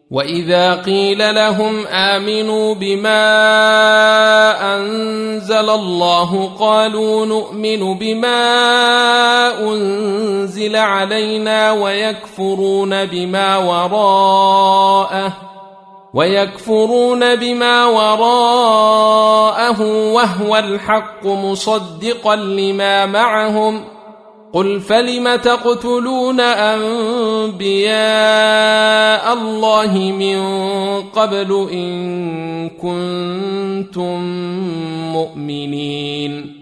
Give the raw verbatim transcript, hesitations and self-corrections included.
وإذا قيل لهم آمنوا بما أنزل الله قالوا نؤمن بما أنزل علينا ويكفرون بما وراءه ويكفرون بما وراءه وهو الحق مصدقا لما معهم قل فلم تقتلون أنبياء الله من قبل إن كنتم مؤمنين